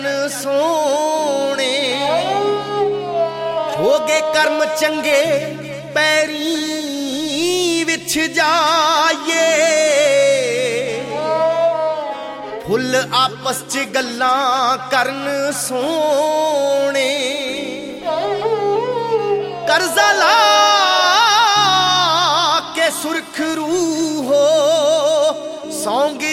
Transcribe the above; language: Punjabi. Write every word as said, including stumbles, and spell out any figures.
ਸੋਹਣੇ ਹੋ ਗਏ ਕਰਮ ਚੰਗੇ ਪੈਰੀਂ ਵਿੱਚ ਜਾਈਏ ਫੁੱਲ ਆਪਸ ਚ ਗੱਲਾਂ ਕਰਨ ਸੋਹਣੇ ਕਰਜ਼ਾ ਲਾ ਕੇ ਸੁਰਖਰੂ ਹੋ ਸੌਂਗੇ